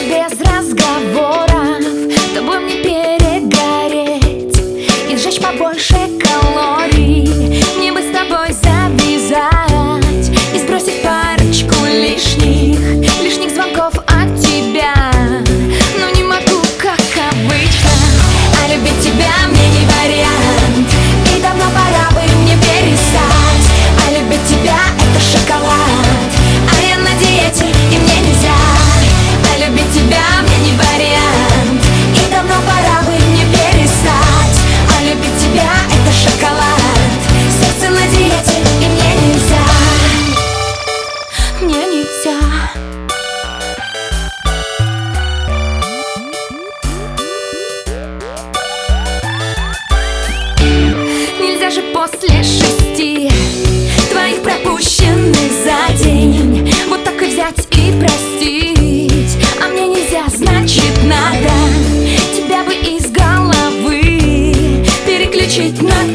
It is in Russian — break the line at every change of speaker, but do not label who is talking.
без разговоров, тобой мне перегореть и сжечь побольше калорий. Мне бы с тобой завязать и сбросить парочку лишних звонков от тебя. Но не могу, как обычно, а любить тебя мне не вариант. И давно пора бы мне перестать. А любить тебя — это шоколад, а я на диете, и мне нельзя. А любить тебя мне не вариант. И давно пора бы мне перестать. А любить тебя — это шоколад, сердце на диете, и мне нельзя. Мне нельзя. Нельзя же после 6 твоих пропущенных за день вот так и взять и простить. А мне нельзя, значит надо тебя бы из головы переключить на